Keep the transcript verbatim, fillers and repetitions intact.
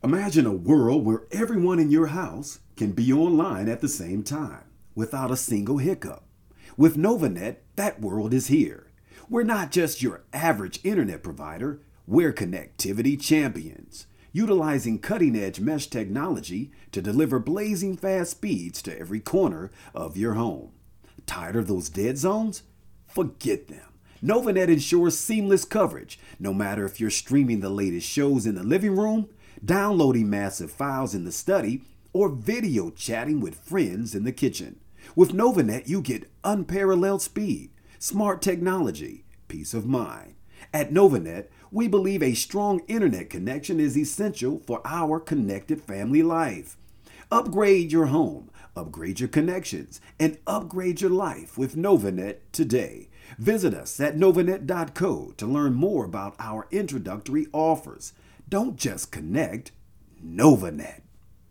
Imagine a world where everyone in your house can be online at the same time without a single hiccup. With Novanet, that world is here. We're not just your average internet provider, we're connectivity champions, utilizing cutting edge mesh technology to deliver blazing fast speeds to every corner of your home. Tired of those dead zones? Forget them. Novanet ensures seamless coverage, no matter if you're streaming the latest shows in the living room, downloading massive files in the study, or video chatting with friends in the kitchen. With Novanet, you get unparalleled speed, smart technology, peace of mind. At Novanet, we believe a strong internet connection is essential for our connected family life. Upgrade your home, upgrade your connections, and upgrade your life with Novanet today. Visit us at novanet dot co to learn more about our introductory offers. Don't just connect, Novanet.